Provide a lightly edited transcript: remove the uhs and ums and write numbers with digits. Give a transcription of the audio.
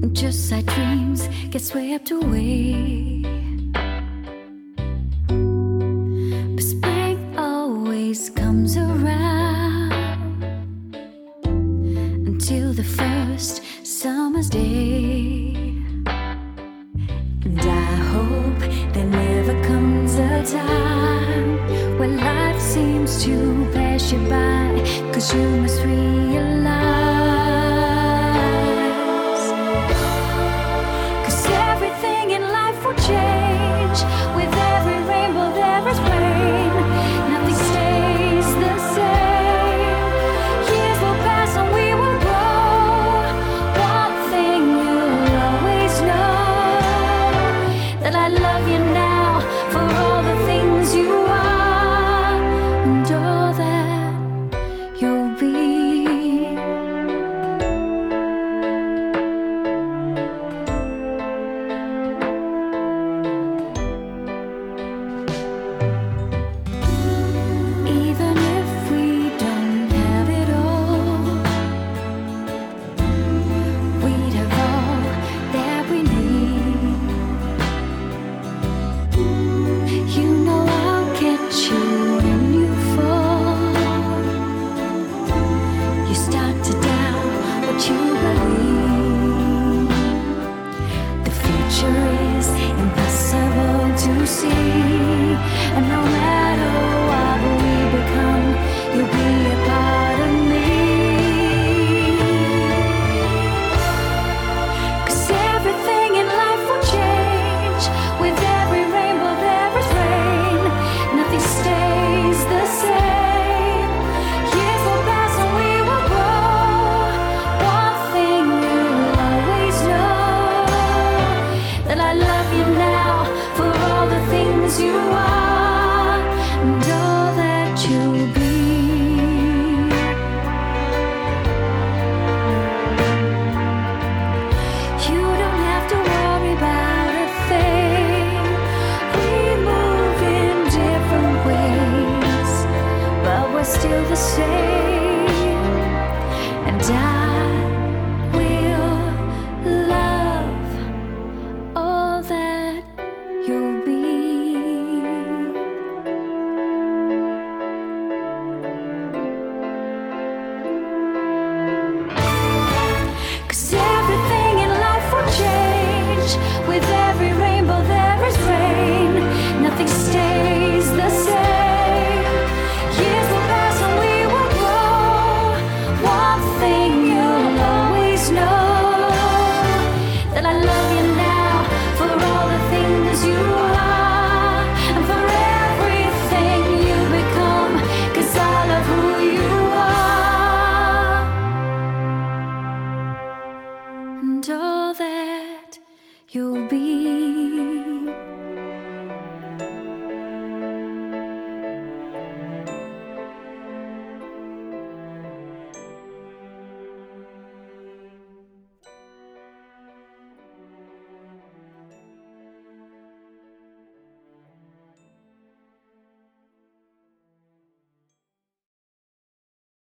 Just like dreams get swept away. But spring always comes around until the first summer's day. And I hope there never comes a time when life seems to pass you by, 'cause you must realize change. With every rainbow there is rain. Nothing stays the same. Years will pass and we will grow. One thing you'll always know, that I love you now for all the things you are and all that you'll be. The future is impossible to see.